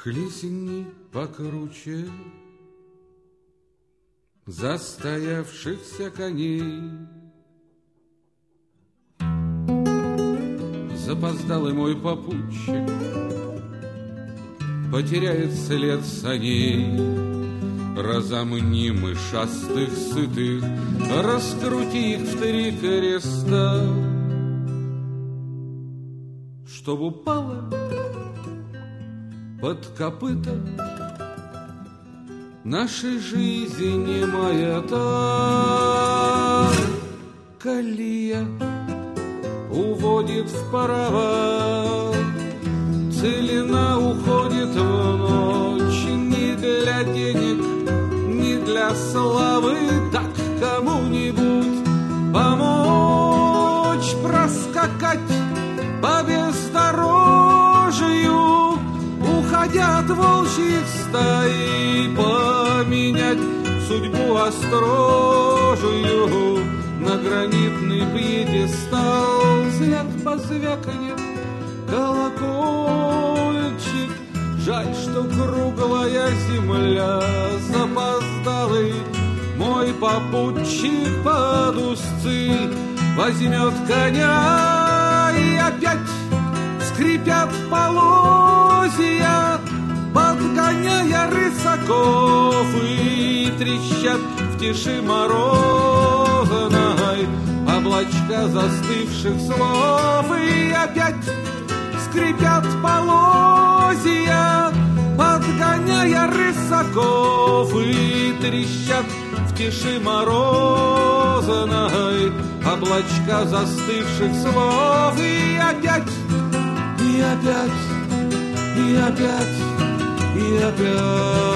Хлестни покруче застоявшихся коней. Запоздалый мой попутчик потеряет след саней. Разомни мышастых сытых, раскрути их в 3 креста, чтоб упала под копыта нашей жизни моя та колея уводит в паровоз, целина уходит в ночь не для денег, не для славы, так кому-нибудь помочь проскакать по бездорожью, уходя от волчьих стай, поменять судьбу острожию на гранитный пьедестал. Звяк позвякнет колокольчик, жаль, что круглая земля. Запоздалый мой попутчик под узцы возьмет коня, и опять скрипят полозья, подгоняя рысаков, и трещат в тиши морозной облачка застывших слов, и опять скрипят полозья, подгоняя рысаков, и трещат в тиши морозной облачка застывших слов, и опять, и опять, и опять, и опять.